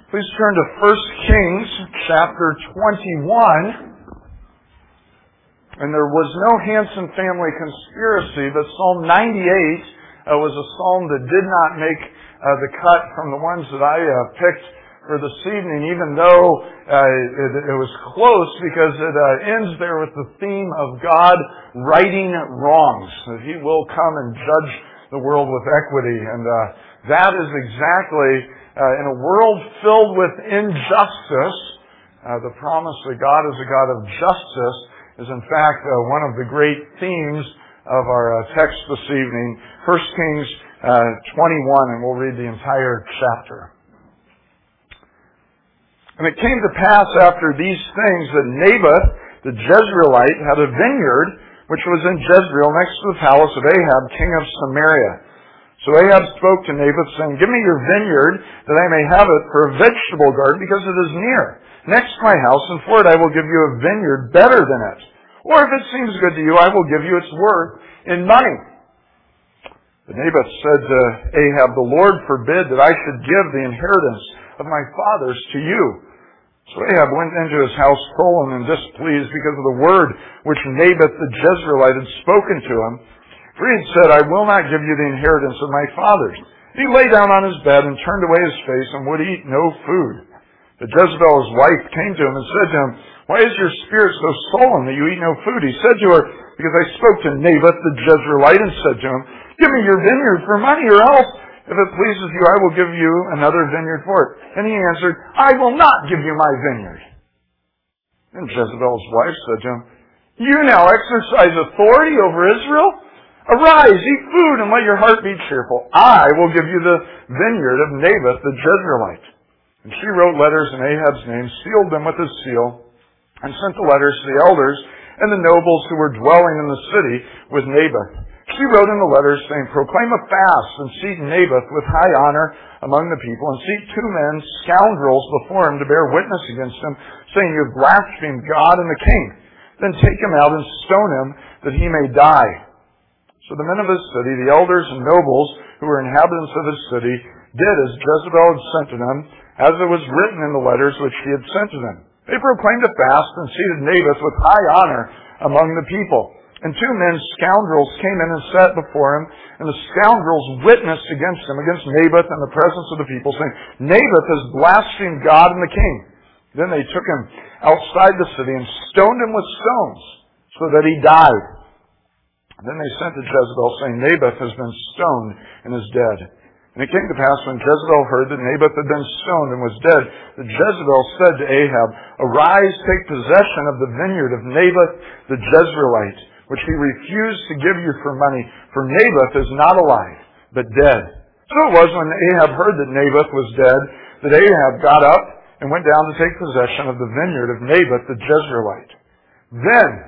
Please turn to 1 Kings chapter 21. And there was no Hanson family conspiracy, but Psalm 98 was a psalm that did not make the cut from the ones that I picked for this evening, even though it was close, because it ends there with the theme of God righting wrongs, that He will come and judge the world with equity. And that is exactly, in a world filled with injustice, the promise that God is a God of justice is in fact one of the great themes of our text this evening, 1 Kings 21, and we'll read the entire chapter. And it came to pass after these things that Naboth the Jezreelite had a vineyard which was in Jezreel next to the palace of Ahab, king of Samaria. So Ahab spoke to Naboth, saying, "Give me your vineyard, that I may have it for a vegetable garden, because it is near, next to my house, and for it I will give you a vineyard better than it. Or if it seems good to you, I will give you its worth in money." But Naboth said to Ahab, "The Lord forbid that I should give the inheritance of my fathers to you." So Ahab went into his house sullen and displeased because of the word which Naboth the Jezreelite had spoken to him. For he had said, "I will not give you the inheritance of my fathers." He lay down on his bed and turned away his face and would eat no food. But Jezebel, his wife, came to him and said to him, "Why is your spirit so sullen that you eat no food?" He said to her, "Because I spoke to Naboth the Jezreelite and said to him, 'Give me your vineyard for money, or else, if it pleases you, I will give you another vineyard for it.' And he answered, 'I will not give you my vineyard.' And Jezebel's wife said to him, 'You now exercise authority over Israel? Arise, eat food, and let your heart be cheerful. I will give you the vineyard of Naboth the Jezreelite.' And she wrote letters in Ahab's name, sealed them with his seal, and sent the letters to the elders and the nobles who were dwelling in the city with Naboth. She wrote in the letters, saying, 'Proclaim a fast, and seat Naboth with high honor among the people, and seat 2 men, scoundrels, before him to bear witness against him, saying, You have blasphemed God and the king. Then take him out and stone him, that he may die.' So the men of his city, the elders and nobles who were inhabitants of his city, did as Jezebel had sent to them, as it was written in the letters which she had sent to them. They proclaimed a fast and seated Naboth with high honor among the people. And 2 men, scoundrels, came in and sat before him, and the scoundrels witnessed against him, against Naboth in the presence of the people, saying, 'Naboth has blasphemed God and the king.' Then they took him outside the city and stoned him with stones, so that he died. Then they sent to Jezebel, saying, 'Naboth has been stoned and is dead.' And it came to pass, when Jezebel heard that Naboth had been stoned and was dead, that Jezebel said to Ahab, 'Arise, take possession of the vineyard of Naboth the Jezreelite, which he refused to give you for money, for Naboth is not alive, but dead.' So it was, when Ahab heard that Naboth was dead, that Ahab got up and went down to take possession of the vineyard of Naboth the Jezreelite. Then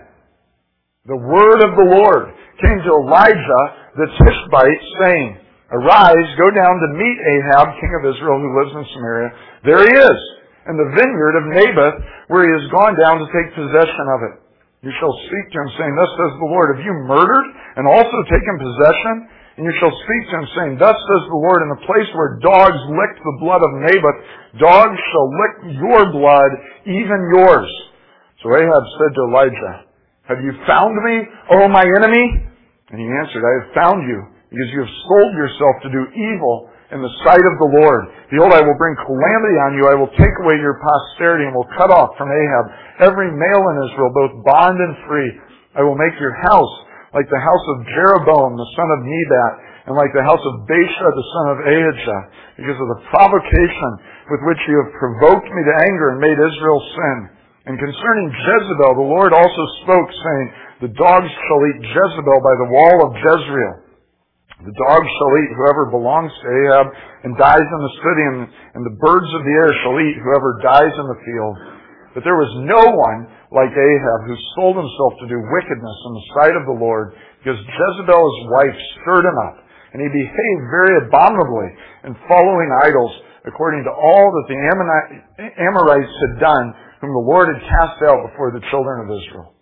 the word of the Lord came to Elijah the Tishbite, saying, 'Arise, go down to meet Ahab, king of Israel, who lives in Samaria. There he is, in the vineyard of Naboth, where he has gone down to take possession of it. You shall speak to him, saying, Thus says the Lord, have you murdered and also taken possession? And you shall speak to him, saying, Thus says the Lord, in the place where dogs licked the blood of Naboth, dogs shall lick your blood, even yours.' So Ahab said to Elijah, 'Have you found me, O my enemy?' And he answered, 'I have found you, because you have sold yourself to do evil in the sight of the Lord. Behold, I will bring calamity on you. I will take away your posterity, and will cut off from Ahab every male in Israel, both bond and free. I will make your house like the house of Jeroboam, the son of Nebat, and like the house of Baasha, the son of Ahijah, because of the provocation with which you have provoked me to anger and made Israel sin. And concerning Jezebel, the Lord also spoke, saying, The dogs shall eat Jezebel by the wall of Jezreel. The dogs shall eat whoever belongs to Ahab and dies in the city, and the birds of the air shall eat whoever dies in the field. But there was no one like Ahab who sold himself to do wickedness in the sight of the Lord, because Jezebel his wife stirred him up, and he behaved very abominably in following idols, according to all that the Amorites had done, whom the Lord had cast out before the children of Israel.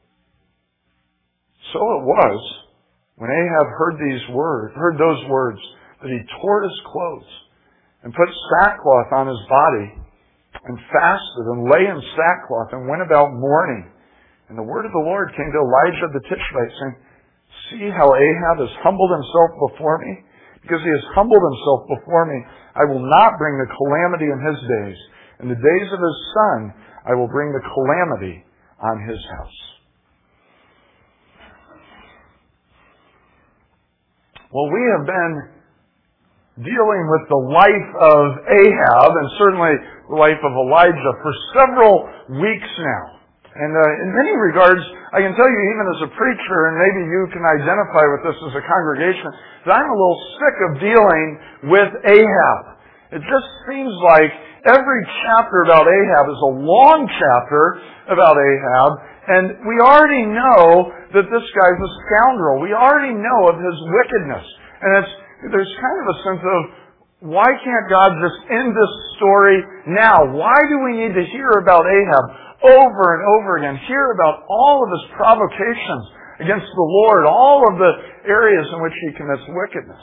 So it was, when Ahab heard those words, that he tore his clothes and put sackcloth on his body, and fasted and lay in sackcloth and went about mourning. And the word of the Lord came to Elijah the Tishbite, saying, See how Ahab has humbled himself before me? Because he has humbled himself before me, I will not bring the calamity in his days. In the days of his son, I will bring the calamity on his house. Well, we have been dealing with the life of Ahab and certainly the life of Elijah for several weeks now. And in many regards, I can tell you even as a preacher, and maybe you can identify with this as a congregation, that I'm a little sick of dealing with Ahab. It just seems like every chapter about Ahab is a long chapter about Ahab, and we already know that this guy's a scoundrel. We already know of his wickedness. And there's kind of a sense of, why can't God just end this story now? Why do we need to hear about Ahab over and over again? Hear about all of his provocations against the Lord, all of the areas in which he commits wickedness.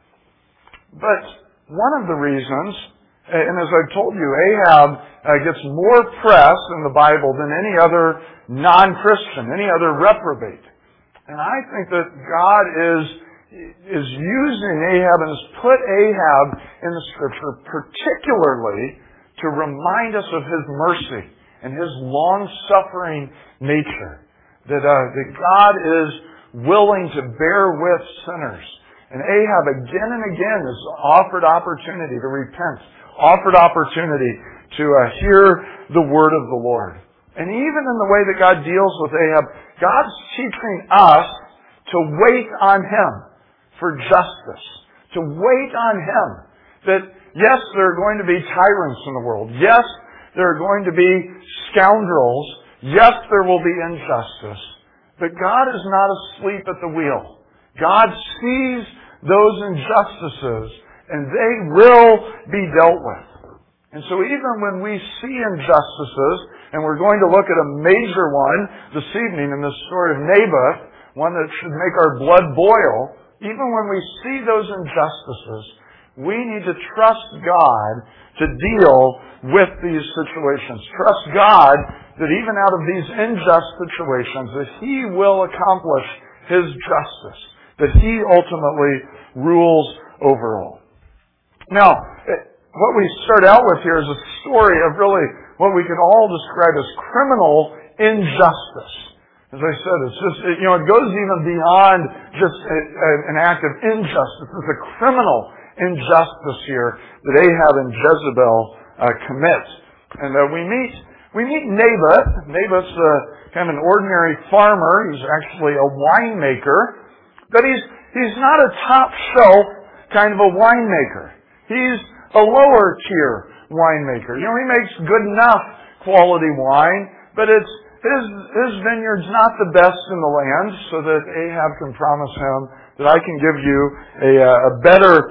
But one of the reasons, and as I've told you, Ahab gets more press in the Bible than any other non-Christian, any other reprobate. And I think that God is using Ahab and has put Ahab in the Scripture particularly to remind us of His mercy and His long-suffering nature. That God is willing to bear with sinners. And Ahab again and again is offered opportunity to repent, offered opportunity to hear the word of the Lord. And even in the way that God deals with Ahab, God's teaching us to wait on Him for justice. To wait on Him. That yes, there are going to be tyrants in the world. Yes, there are going to be scoundrels. Yes, there will be injustice. But God is not asleep at the wheel. God sees those injustices, and they will be dealt with. And so even when we see injustices, and we're going to look at a major one this evening in the story of Naboth, one that should make our blood boil, even when we see those injustices, we need to trust God to deal with these situations. Trust God that even out of these unjust situations, that He will accomplish His justice, that He ultimately rules over all. Now, what we start out with here is a story of really what we could all describe as criminal injustice. As I said, it's just, it goes even beyond just an act of injustice. It's a criminal injustice here that Ahab and Jezebel commit. And we meet Naboth. Naboth's kind of an ordinary farmer. He's actually a winemaker. But he's not a top shelf kind of a winemaker. He's a lower tier winemaker. He makes good enough quality wine, but his vineyard's not the best in the land, so that Ahab can promise him that I can give you a better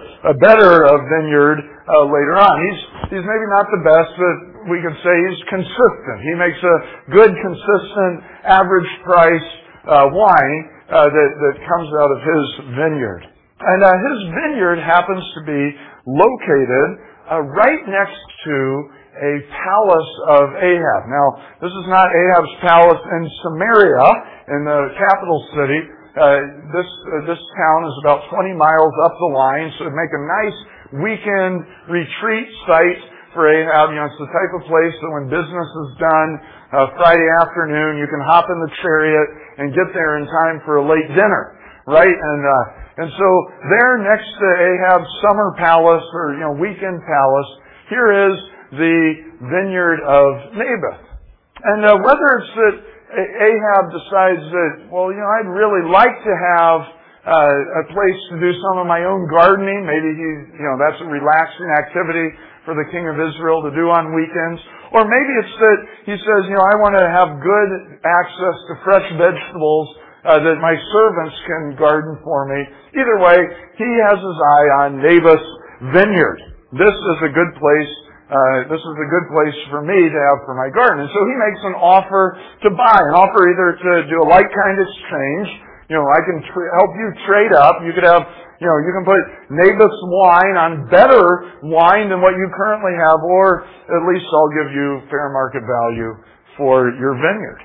vineyard later on. He's maybe not the best, but we could say he's consistent. He makes a good, consistent, average price wine that comes out of his vineyard. And his vineyard happens to be located right next to a palace of Ahab. Now, this is not Ahab's palace in Samaria, in the capital city. This town is about 20 miles up the line, so it'd make a nice weekend retreat site for Ahab. It's the type of place that when business is done, Friday afternoon, you can hop in the chariot and get there in time for a late dinner, right? And so there next to Ahab's summer palace or weekend palace, here is the vineyard of Naboth. And whether it's that Ahab decides that, I'd really like to have a place to do some of my own gardening. Maybe that's a relaxing activity for the king of Israel to do on weekends. Or maybe it's that he says, I want to have good access to fresh vegetables that my servants can garden for me. Either way, he has his eye on Naboth's vineyard. This is a good place. This is a good place for me to have for my garden. And so he makes an offer to buy, an offer either to do a like-kind exchange, I can help you trade up. You could have, you can put Naboth's wine on better wine than what you currently have, or at least I'll give you fair market value for your vineyard.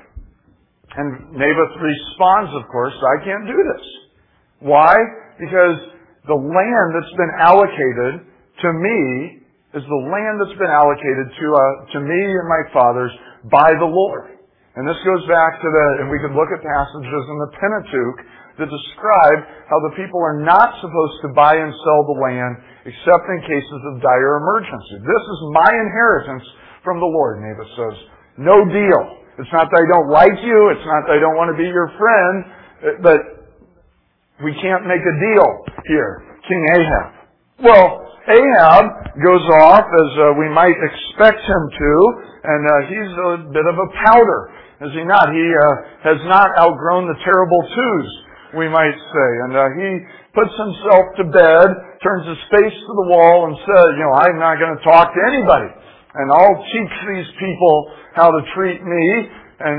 And Naboth responds, of course, I can't do this. Why? Because the land that's been allocated to me is the land that's been allocated to me and my fathers by the Lord. And this goes back to and we could look at passages in the Pentateuch that describe how the people are not supposed to buy and sell the land except in cases of dire emergency. This is my inheritance from the Lord, Naboth says. No deal. It's not that I don't like you. It's not that I don't want to be your friend. But we can't make a deal here. King Ahab. Well, Ahab goes off as we might expect him to, and he's a bit of a powder, is he not? He has not outgrown the terrible twos, we might say. And he puts himself to bed, turns his face to the wall, and says, I'm not going to talk to anybody. And I'll teach these people how to treat me. And,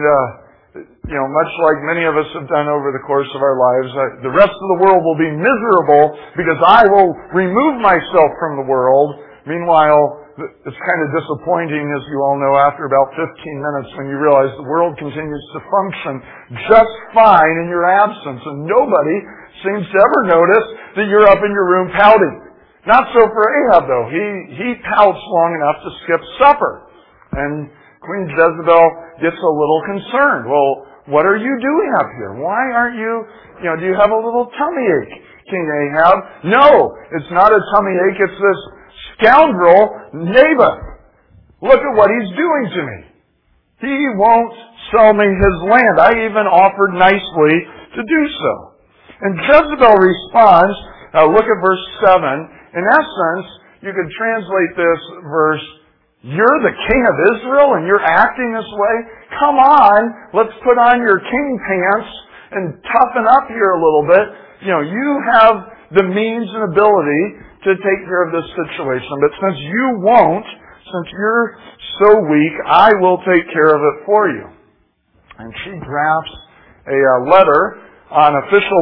much like many of us have done over the course of our lives, the rest of the world will be miserable because I will remove myself from the world. Meanwhile, it's kind of disappointing, as you all know, after about 15 minutes when you realize the world continues to function just fine in your absence. And nobody seems to ever notice that you're up in your room pouting. Not so for Ahab, though. He pouts long enough to skip supper. And Queen Jezebel gets a little concerned. Well, what are you doing up here? Why aren't you, do you have a little tummy ache, King Ahab? No, it's not a tummy ache. It's this scoundrel, Naboth. Look at what he's doing to me. He won't sell me his land. I even offered nicely to do so. And Jezebel responds, look at verse 7. In essence, you could translate this verse, you're the king of Israel and you're acting this way? Come on, let's put on your king pants and toughen up here a little bit. You have the means and ability to take care of this situation. But since you won't, since you're so weak, I will take care of it for you. And she drafts a letter on official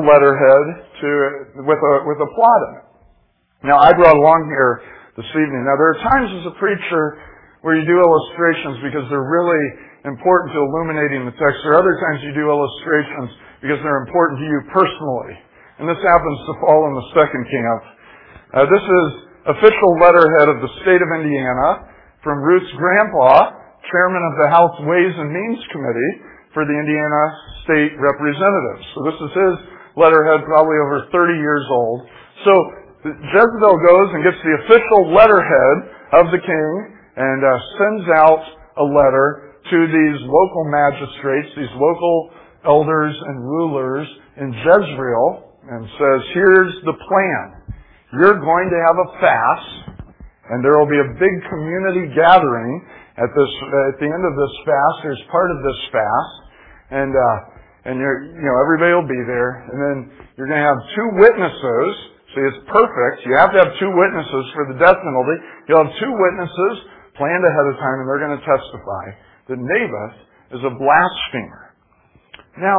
letterhead with a plot in it. Now, I brought along here this evening. Now, there are times as a preacher where you do illustrations because they're really important to illuminating the text. There are other times you do illustrations because they're important to you personally. And this happens to fall in the second camp. This is official letterhead of the state of Indiana from Ruth's grandpa, chairman of the House Ways and Means Committee for the Indiana State Representatives. So this is his letterhead, probably over 30 years old. So Jezebel goes and gets the official letterhead of the king and sends out a letter to these local magistrates, these local elders and rulers in Jezreel, and says, here's the plan. You're going to have a fast, and there will be a big community gathering at the end of this fast. There's part of this fast, and everybody will be there, and then you're going to have two witnesses. See, it's perfect. You have to have two witnesses for the death penalty. You'll have two witnesses planned ahead of time, and they're going to testify that Naboth is a blasphemer. Now,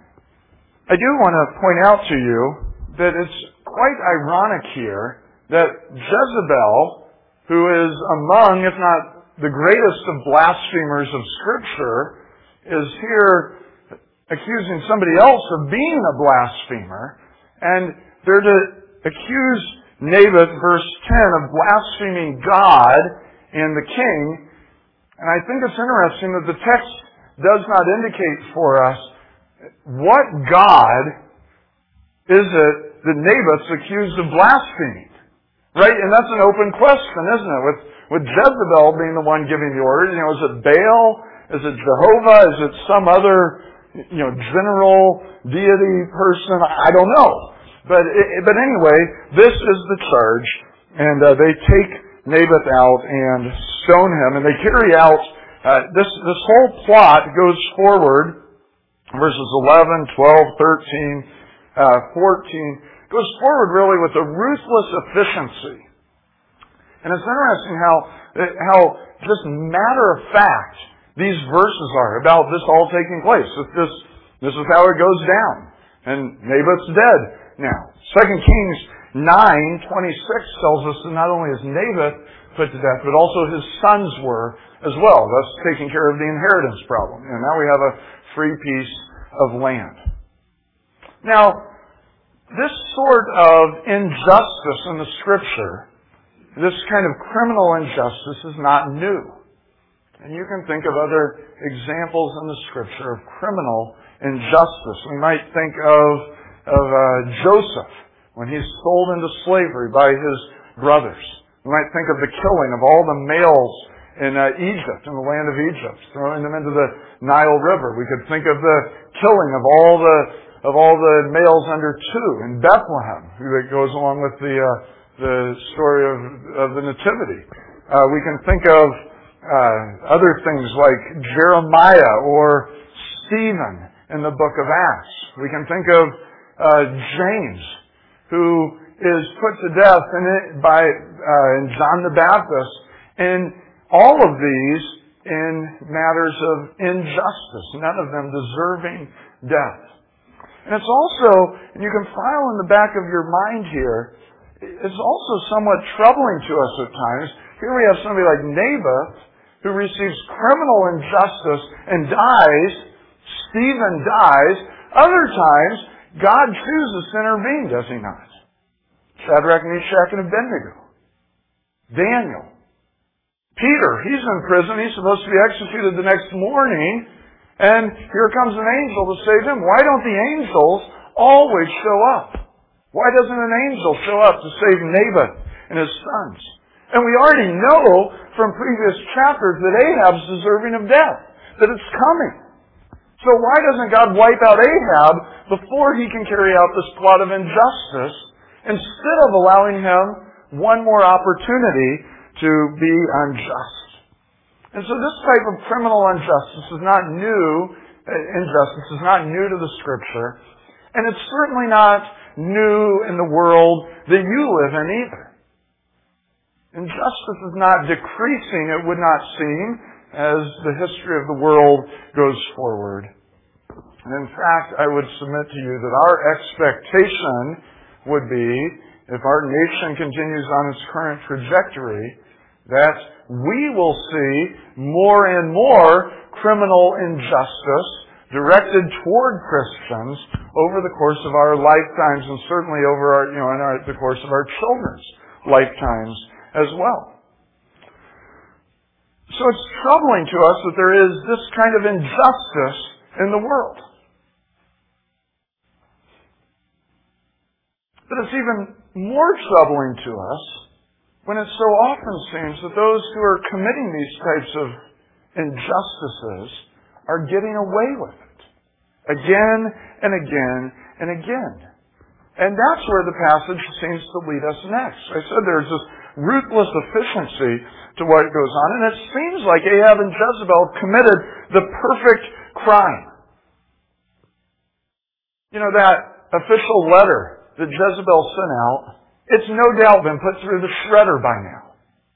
I do want to point out to you that it's quite ironic here that Jezebel, who is among, if not the greatest of blasphemers of Scripture, is here accusing somebody else of being a blasphemer, and they're to accuse Naboth, verse 10, of blaspheming God and the king. And I think it's interesting that the text does not indicate for us what God is it that Naboth's accused of blaspheming. Right? And that's an open question, isn't it? With Jezebel being the one giving the orders, is it Baal? Is it Jehovah? Is it some other, general deity person? I don't know. But anyway, this is the charge, and they take Naboth out and stone him, and they carry out this whole plot goes forward, verses 11, 12, 13, 14, goes forward really with a ruthless efficiency. And it's interesting how just matter of fact these verses are about this all taking place. This is how it goes down. And Naboth's dead now. 2 Kings 9:26 tells us that not only is Naboth put to death, but also his sons were as well, thus taking care of the inheritance problem. And now we have a free piece of land. Now, this sort of injustice in the Scripture, this kind of criminal injustice, is not new. And you can think of other examples in the Scripture of criminal injustice. We might think of Joseph when he's sold into slavery by his brothers. We might think of the killing of all the males in Egypt, in the land of Egypt, throwing them into the Nile River. We could think of the killing of all the males under 2 in Bethlehem, that goes along with the story of the Nativity. We can think of other things like Jeremiah or Stephen in the book of Acts. We can think of James, who is put to death by John the Baptist, and all of these in matters of injustice, none of them deserving death. And it's also, and you can file in the back of your mind here, it's also somewhat troubling to us at times. Here we have somebody like Naboth who receives criminal injustice and dies. Stephen dies. Other times, God chooses to intervene, does He not? Shadrach, Meshach, and Abednego. Daniel. Peter, he's in prison. He's supposed to be executed the next morning. And here comes an angel to save him. Why don't the angels always show up? Why doesn't an angel show up to save Naboth and his sons? And we already know from previous chapters that Ahab's deserving of death, that it's coming. So why doesn't God wipe out Ahab before he can carry out this plot of injustice, instead of allowing him one more opportunity to be unjust? And so this type of criminal injustice is not new. Injustice is not new to the Scripture. And it's certainly not new in the world that you live in either. Injustice is not decreasing, it would not seem, as the history of the world goes forward. And in fact, I would submit to you that our expectation would be, if our nation continues on its current trajectory, that we will see more and more criminal injustice directed toward Christians over the course of our lifetimes, and certainly over the course of our children's lifetimes as well. So it's troubling to us that there is this kind of injustice in the world. But it's even more troubling to us when it so often seems that those who are committing these types of injustices are getting away with it. Again and again and again. And that's where the passage seems to lead us next. I said there's this ruthless efficiency to what goes on, and it seems like Ahab and Jezebel committed the perfect crime. You know, that official letter that Jezebel sent out, it's no doubt been put through the shredder by now.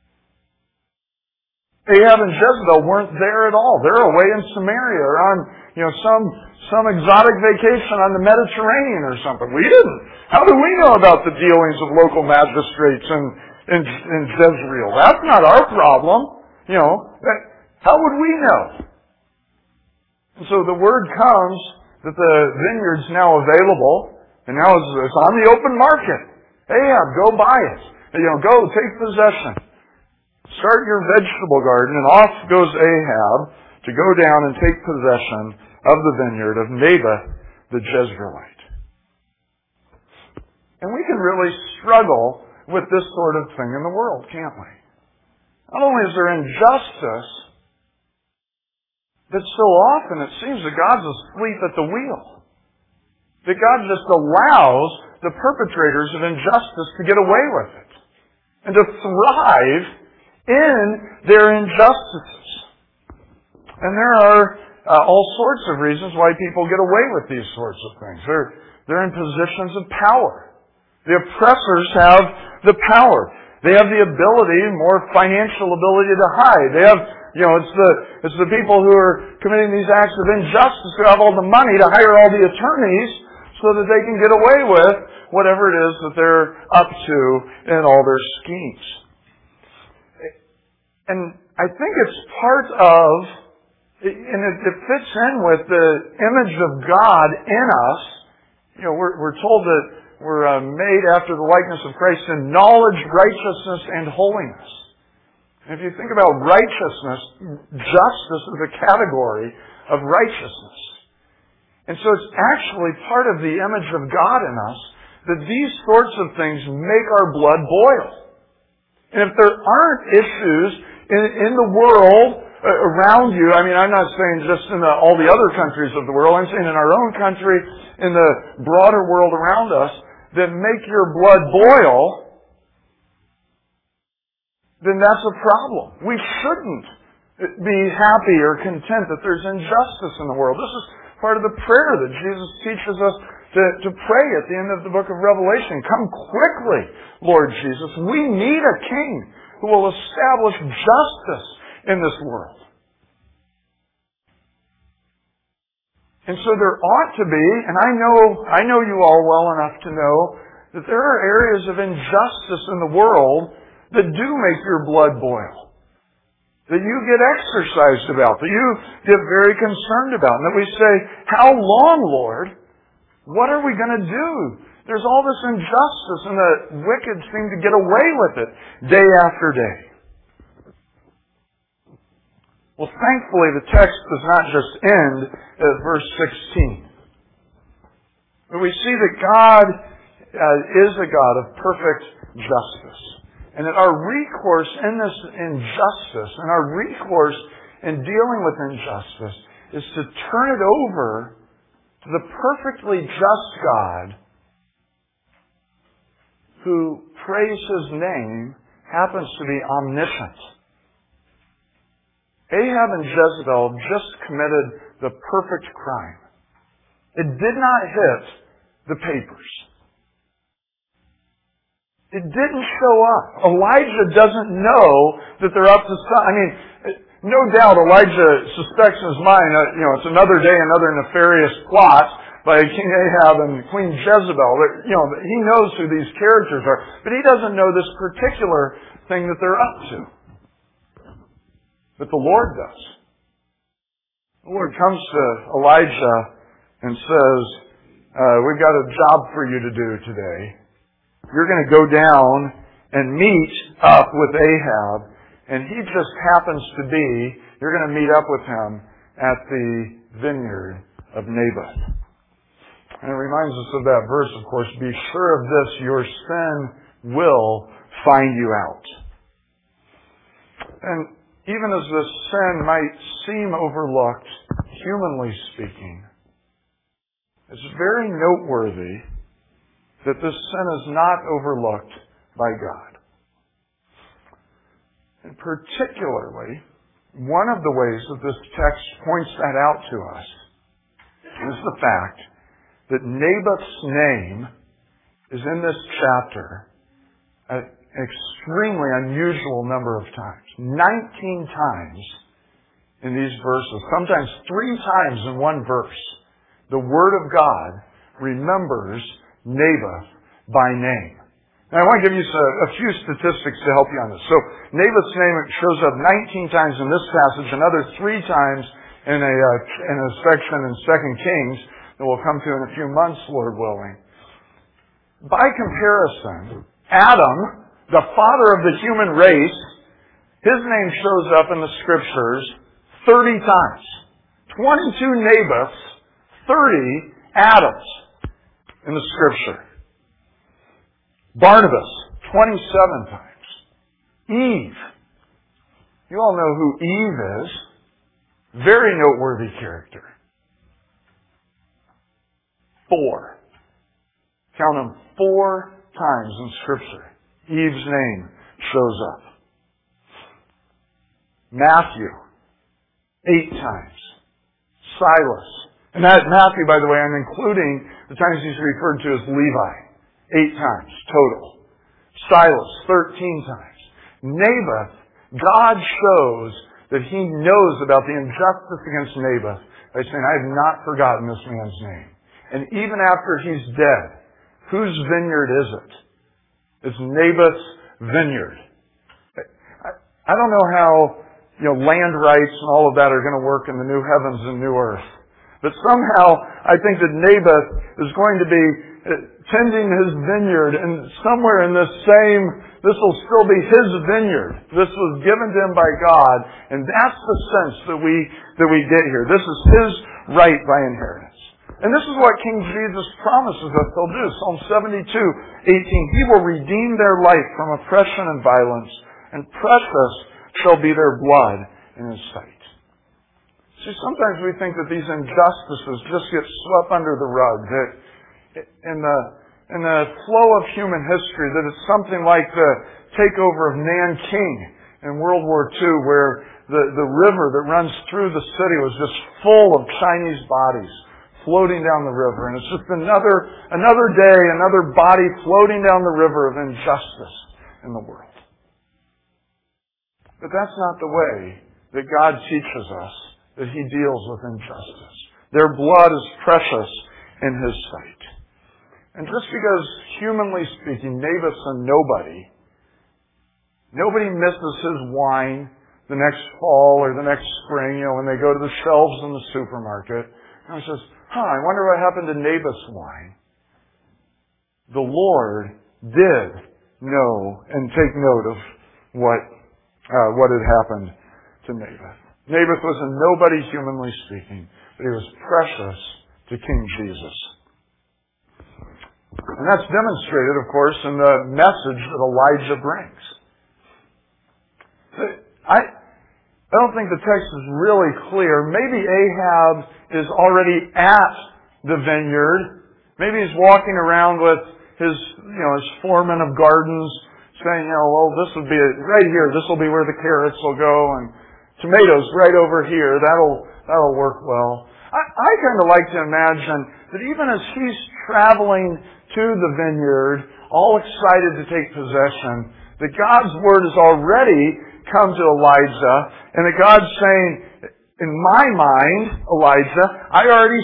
Ahab and Jezebel weren't there at all. They're away in Samaria or on, some exotic vacation on the Mediterranean or something. We didn't. How do we know about the dealings of local magistrates in Jezreel? That's not our problem. How would we know? And so the word comes that the vineyard's now available, and now it's on the open market. Ahab, go buy it. Go take possession. Start your vegetable garden, and off goes Ahab to go down and take possession of the vineyard of Naboth the Jezreelite. And we can really struggle with this sort of thing in the world, can't we? Not only is there injustice, but so often it seems that God's asleep at the wheel. That God just allows the perpetrators of injustice to get away with it and to thrive in their injustices. And there are all sorts of reasons why people get away with these sorts of things. They're in positions of power. The oppressors have the power. They have the ability, more financial ability to hide. They have, it's the people who are committing these acts of injustice who have all the money to hire all the attorneys so that they can get away with whatever it is that they're up to in all their schemes. And I think it's part of, and it fits in with the image of God in us. You know, we're told that we're made after the likeness of Christ in knowledge, righteousness, and holiness. And if you think about righteousness, justice is a category of righteousness. And so it's actually part of the image of God in us that these sorts of things make our blood boil. And if there aren't issues in the world around you, I mean, I'm not saying just in all the other countries of the world, I'm saying in our own country, in the broader world around us, that make your blood boil, then that's a problem. We shouldn't be happy or content that there's injustice in the world. This is part of the prayer that Jesus teaches us to pray at the end of the book of Revelation. Come quickly, Lord Jesus. We need a king who will establish justice in this world. And so there ought to be, and I know you all well enough to know that there are areas of injustice in the world that do make your blood boil. That you get exercised about, that you get very concerned about, and that we say, how long, Lord? What are we going to do? There's all this injustice, and the wicked seem to get away with it day after day. Well, thankfully, the text does not just end at verse 16. But we see that God is a God of perfect justice. And that our recourse in this injustice, and our recourse in dealing with injustice, is to turn it over to the perfectly just God who, praise His name, happens to be omniscient. Ahab and Jezebel just committed the perfect crime. It did not hit the papers. It didn't show up. Elijah doesn't know that they're up to something. I mean, no doubt Elijah suspects in his mind, it's another day, another nefarious plot by King Ahab and Queen Jezebel. He knows who these characters are, but he doesn't know this particular thing that they're up to. But the Lord does. The Lord comes to Elijah and says, we've got a job for you to do today. You're going to go down and meet up with Ahab, and he just happens to be, you're going to meet up with him at the vineyard of Naboth. And it reminds us of that verse, of course, be sure of this, your sin will find you out. And even as this sin might seem overlooked, humanly speaking, it's very noteworthy that this sin is not overlooked by God. And particularly, one of the ways that this text points that out to us is the fact that Naboth's name is in this chapter an extremely unusual number of times. 19 times in these verses, sometimes 3 times in one verse, the Word of God remembers Naboth by name. Now I want to give you a few statistics to help you on this. So Naboth's name shows up 19 times in this passage, another 3 times in a section in 2 Kings that we'll come to in a few months, Lord willing. By comparison, Adam, the father of the human race, his name shows up in the Scriptures 30 times. 22 Naboths, 30 Adams in the Scripture. Barnabas, 27 times. Eve. You all know who Eve is. Very noteworthy character. 4. Count them 4 times in Scripture. Eve's name shows up. Matthew, 8 times. Silas. And that Matthew, by the way, I'm including the times he's referred to as Levi. 8 times total. Silas, 13 times. Naboth, God shows that He knows about the injustice against Naboth by saying, I have not forgotten this man's name. And even after he's dead, whose vineyard is it? It's Naboth's vineyard. I don't know how, land rights and all of that are going to work in the new heavens and new earth. But somehow, I think that Naboth is going to be tending his vineyard, and somewhere in this will still be his vineyard. This was given to him by God, and that's the sense that we get here. This is his right by inheritance. And this is what King Jesus promises us he'll do. Psalm 72:18. He will redeem their life from oppression and violence, and precious shall be their blood in his sight. See, sometimes we think that these injustices just get swept under the rug, that in the flow of human history, that it's something like the takeover of Nanking in World War II, where the river that runs through the city was just full of Chinese bodies floating down the river. And it's just another day, another body floating down the river of injustice in the world. But that's not the way that God teaches us that he deals with injustice. Their blood is precious in his sight. And just because, humanly speaking, Naboth's a nobody misses his wine the next fall or the next spring, when they go to the shelves in the supermarket. And he says, I wonder what happened to Naboth's wine. The Lord did know and take note of what had happened to Naboth. Naboth was a nobody, humanly speaking, but he was precious to King Jesus. And that's demonstrated, of course, in the message that Elijah brings. I don't think the text is really clear. Maybe Ahab is already at the vineyard. Maybe he's walking around with his foreman of gardens saying, this will be right here. This will be where the carrots will go, and tomatoes right over here. That'll work well. I kind of like to imagine that even as he's traveling to the vineyard, all excited to take possession, that God's word has already come to Elijah, and that God's saying, in my mind, Elijah, I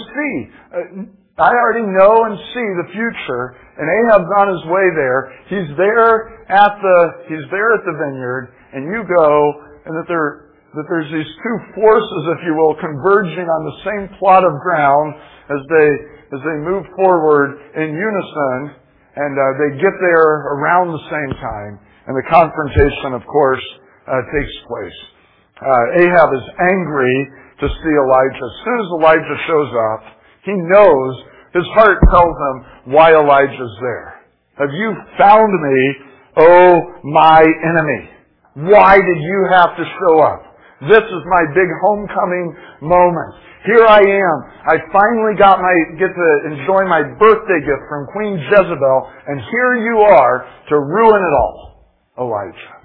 already know and see the future, and Ahab's on his way there. He's there at the vineyard, and you go, and that there's these two forces, if you will, converging on the same plot of ground as they move forward in unison, and they get there around the same time, and the confrontation, of course, takes place. Ahab is angry to see Elijah. As soon as Elijah shows up, he knows, his heart tells him why Elijah's there. Have you found me, oh my enemy? Why did you have to show up? This is my big homecoming moment. Here I am. I finally get to enjoy my birthday gift from Queen Jezebel, and here you are to ruin it all, Elijah.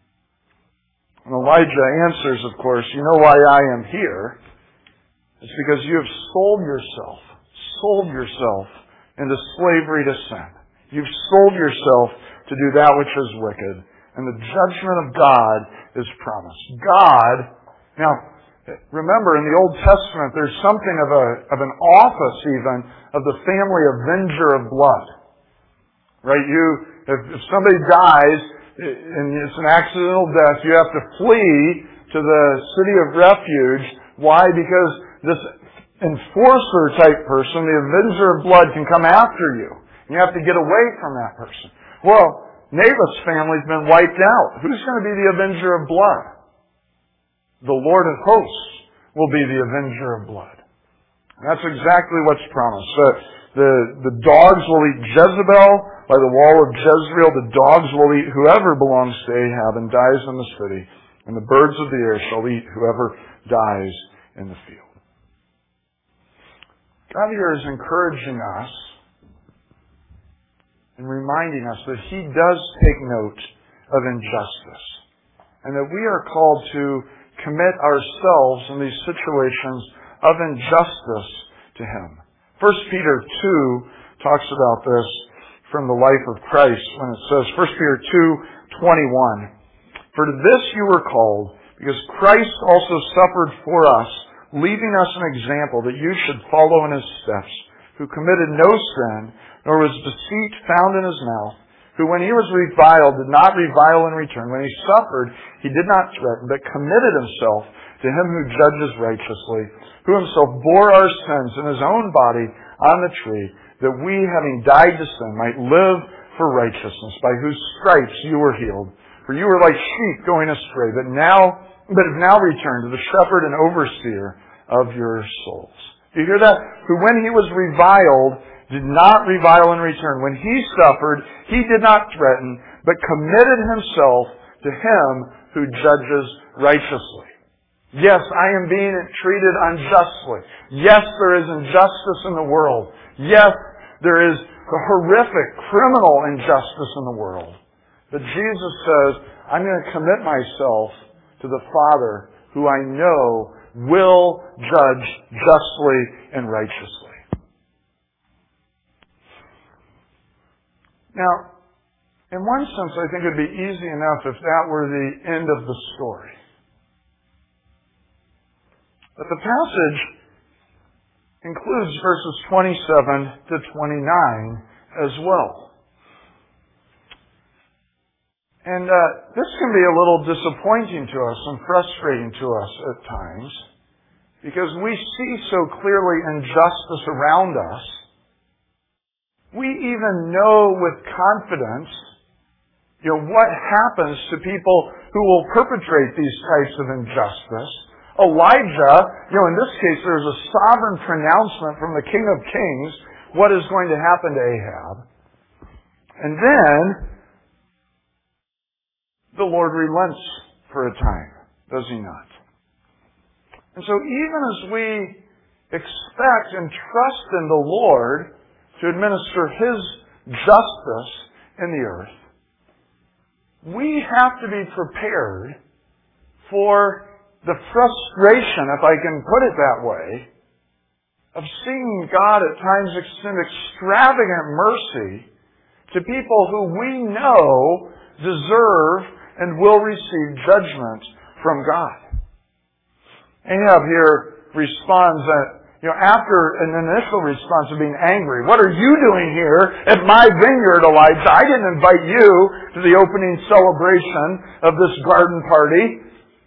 And Elijah answers, of course, you know why I am here? It's because you have sold yourself into slavery to sin. You've sold yourself to do that which is wicked. And the judgment of God is promised. God, now, remember in the Old Testament, there's something of an office even of the family avenger of blood. Right? If somebody dies, and it's an accidental death, you have to flee to the city of refuge. Why? Because this enforcer type person, the avenger of blood, can come after you. You have to get away from that person. Well, Naboth's family's been wiped out. Who's going to be the avenger of blood? The Lord of hosts will be the avenger of blood. And that's exactly what's promised. The dogs will eat Jezebel by the wall of Jezreel. The dogs will eat whoever belongs to Ahab and dies in the city. And the birds of the air shall eat whoever dies in the field. God here is encouraging us and reminding us that He does take note of injustice, and that we are called to commit ourselves in these situations of injustice to Him. 1 Peter 2 talks about this from the life of Christ when it says, 1 Peter 2:21, "For to this you were called, because Christ also suffered for us, leaving us an example that you should follow in His steps, who committed no sin, nor was deceit found in his mouth, who when he was reviled did not revile in return. When he suffered, he did not threaten, but committed himself to him who judges righteously, who himself bore our sins in his own body on the tree, that we, having died to sin, might live for righteousness, by whose stripes you were healed. For you were like sheep going astray, but have now returned to the shepherd and overseer of your souls. Do you hear that? Who when he was reviled, did not revile in return. When he suffered, he did not threaten, but committed himself to him who judges righteously. Yes, I am being treated unjustly. Yes, there is injustice in the world. Yes, there is a horrific criminal injustice in the world. But Jesus says, I'm going to commit myself to the Father who I know will judge justly and righteously. Now, in one sense, I think it would be easy enough if that were the end of the story. But the passage includes verses 27 to 29 as well. And this can be a little disappointing to us and frustrating to us at times, because we see so clearly injustice around us. We even know with confidence, what happens to people who will perpetrate these types of injustice. Elijah, in this case, there's a sovereign pronouncement from the King of Kings what is going to happen to Ahab. And then, the Lord relents for a time, does He not? And so even as we expect and trust in the Lord to administer His justice in the earth, we have to be prepared for the frustration, if I can put it that way, of seeing God at times extend extravagant mercy to people who we know deserve and will receive judgment from God. Ahab here responds after an initial response of being angry. What are you doing here at my vineyard, Elijah? I didn't invite you to the opening celebration of this garden party.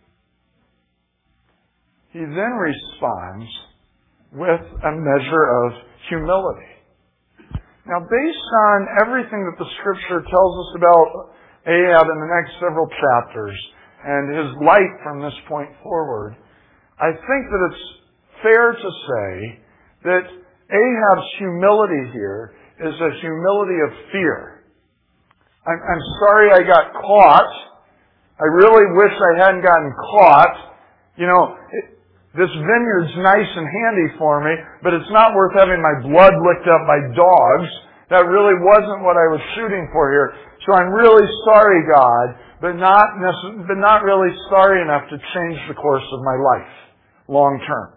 He then responds with a measure of humility. Now, based on everything that the Scripture tells us about Ahab in the next several chapters and his life from this point forward, I think that it's fair to say that Ahab's humility here is a humility of fear. I'm sorry I got caught. I really wish I hadn't gotten caught. This vineyard's nice and handy for me, but it's not worth having my blood licked up by dogs. That really wasn't what I was shooting for here. So I'm really sorry, God, but not really sorry enough to change the course of my life long term.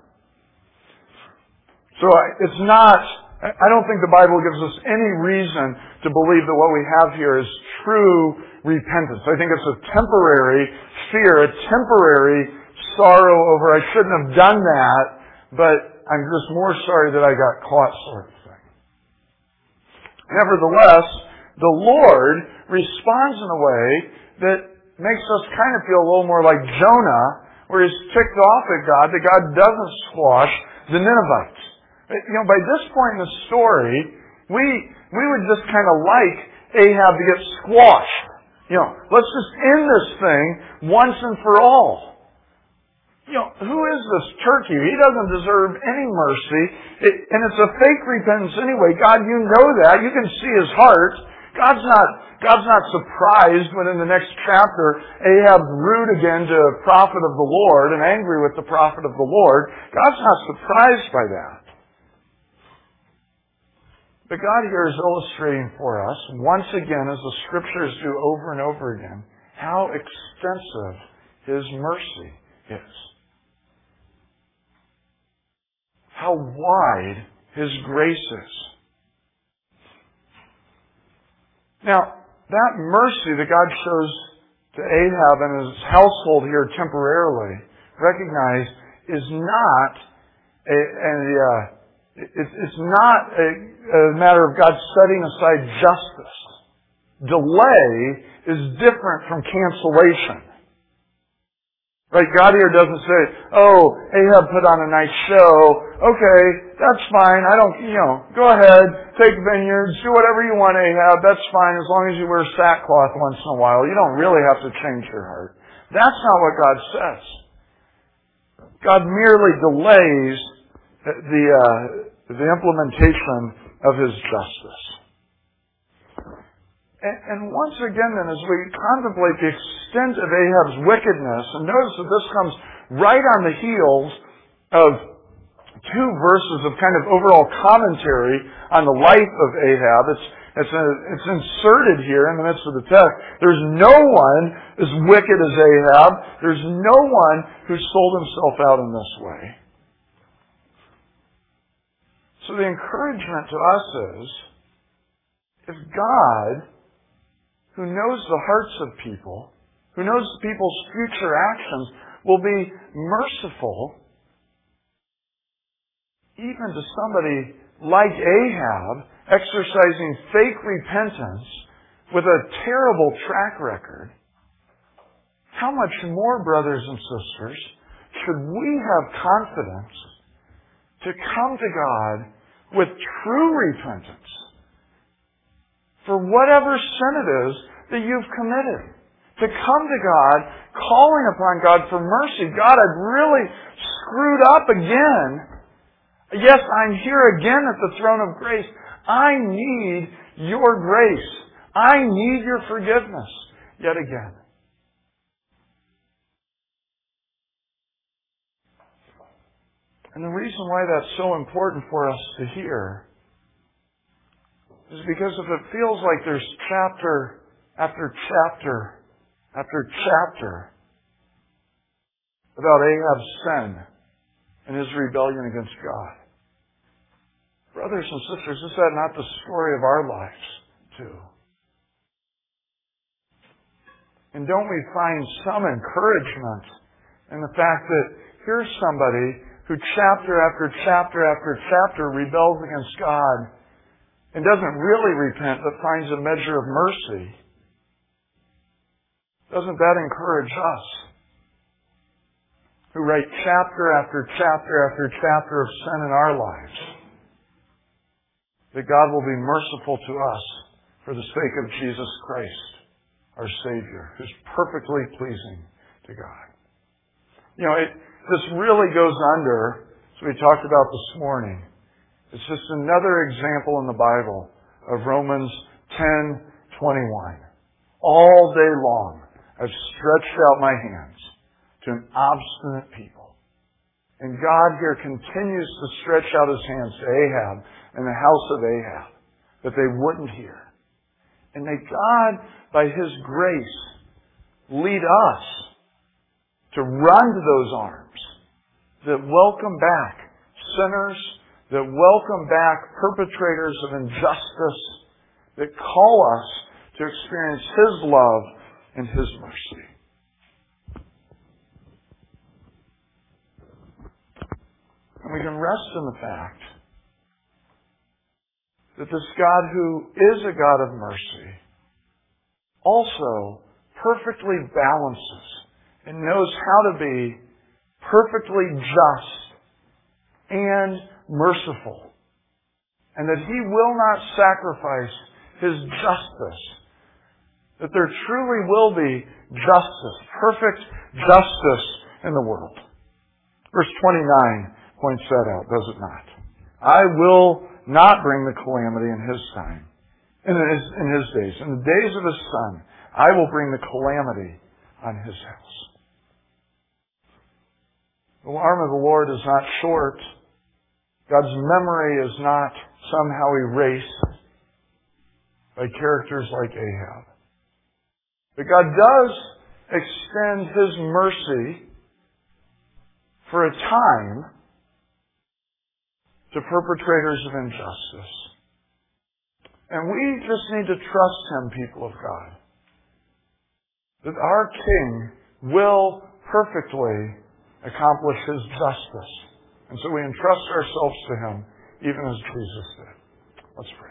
So I don't think the Bible gives us any reason to believe that what we have here is true repentance. I think it's a temporary fear, a temporary sorrow over I shouldn't have done that, but I'm just more sorry that I got caught sort of thing. Nevertheless, the Lord responds in a way that makes us kind of feel a little more like Jonah, where he's ticked off at God that God doesn't squash the Ninevites. By this point in the story, we would just kind of like Ahab to get squashed. Let's just end this thing once and for all. Who is this turkey? He doesn't deserve any mercy. And it's a fake repentance anyway. God, you know that. You can see his heart. God's not surprised when in the next chapter Ahab's rude again to a prophet of the Lord and angry with the prophet of the Lord. God's not surprised by that. But God here is illustrating for us, once again, as the Scriptures do over and over again, how extensive His mercy is. How wide His grace is. Now, that mercy that God shows to Ahab and his household here temporarily, recognize, is not It's not a matter of God setting aside justice. Delay is different from cancellation. Right? God here doesn't say, oh, Ahab put on a nice show. Okay, that's fine. Go ahead, take vineyards, do whatever you want, Ahab. That's fine as long as you wear sackcloth once in a while. You don't really have to change your heart. That's not what God says. God merely delays the implementation of His justice. And once again then, as we contemplate the extent of Ahab's wickedness, and notice that this comes right on the heels of 2 verses of kind of overall commentary on the life of Ahab. It's inserted here in the midst of the text. There's no one as wicked as Ahab. There's no one who sold himself out in this way. So the encouragement to us is, if God, who knows the hearts of people, who knows people's future actions, will be merciful even to somebody like Ahab, exercising fake repentance with a terrible track record, how much more, brothers and sisters, should we have confidence to come to God with true repentance for whatever sin it is that you've committed? To come to God, calling upon God for mercy. God, I've really screwed up again. Yes, I'm here again at the throne of grace. I need your grace. I need your forgiveness yet again. And the reason why that's so important for us to hear is because if it feels like there's chapter after chapter after chapter about Ahab's sin and his rebellion against God, brothers and sisters, is that not the story of our lives too? And don't we find some encouragement in the fact that here's somebody who chapter after chapter after chapter rebels against God and doesn't really repent but finds a measure of mercy? Doesn't that encourage us, who write chapter after chapter after chapter of sin in our lives, that God will be merciful to us for the sake of Jesus Christ, our Savior, who's perfectly pleasing to God? This really goes under, as we talked about this morning, it's just another example in the Bible of Romans 10:21. All day long, I've stretched out my hands to an obstinate people. And God here continues to stretch out His hands to Ahab and the house of Ahab, that they wouldn't hear. And may God, by His grace, lead us to run to those arms that welcome back sinners, that welcome back perpetrators of injustice, that call us to experience His love and His mercy. And we can rest in the fact that this God who is a God of mercy also perfectly balances and knows how to be perfectly just and merciful. And that He will not sacrifice His justice. That there truly will be justice, perfect justice in the world. Verse 29 points that out, does it not? I will not bring the calamity in His time, in His days. In the days of His Son, I will bring the calamity on His house. The arm of the Lord is not short. God's memory is not somehow erased by characters like Ahab. But God does extend His mercy for a time to perpetrators of injustice. And we just need to trust Him, people of God, that our King will perfectly accomplish His justice. And so we entrust ourselves to Him even as Jesus did. Let's pray.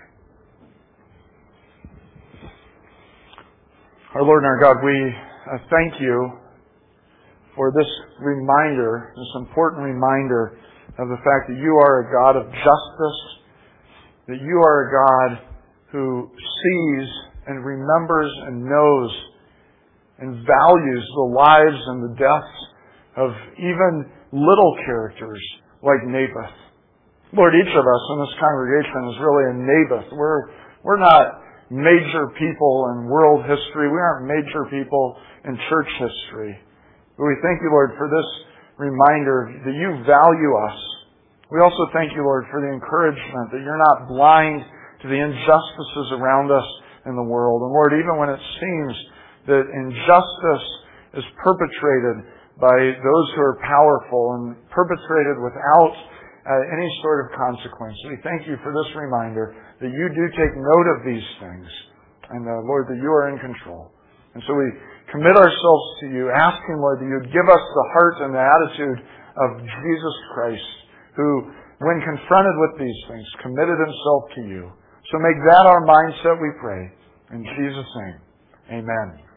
Our Lord and our God, we thank you for this reminder, this important reminder of the fact that you are a God of justice, that you are a God who sees and remembers and knows and values the lives and the deaths of even little characters like Naboth. Lord, each of us in this congregation is really a Naboth. We're not major people in world history. We aren't major people in church history. But we thank you, Lord, for this reminder that you value us. We also thank you, Lord, for the encouragement that you're not blind to the injustices around us in the world. And Lord, even when it seems that injustice is perpetrated by those who are powerful and perpetrated without any sort of consequence, we thank you for this reminder that you do take note of these things. And Lord, that you are in control. And so we commit ourselves to you, asking, Lord, that you would give us the heart and the attitude of Jesus Christ, who, when confronted with these things, committed himself to you. So make that our mindset, we pray. In Jesus' name, amen.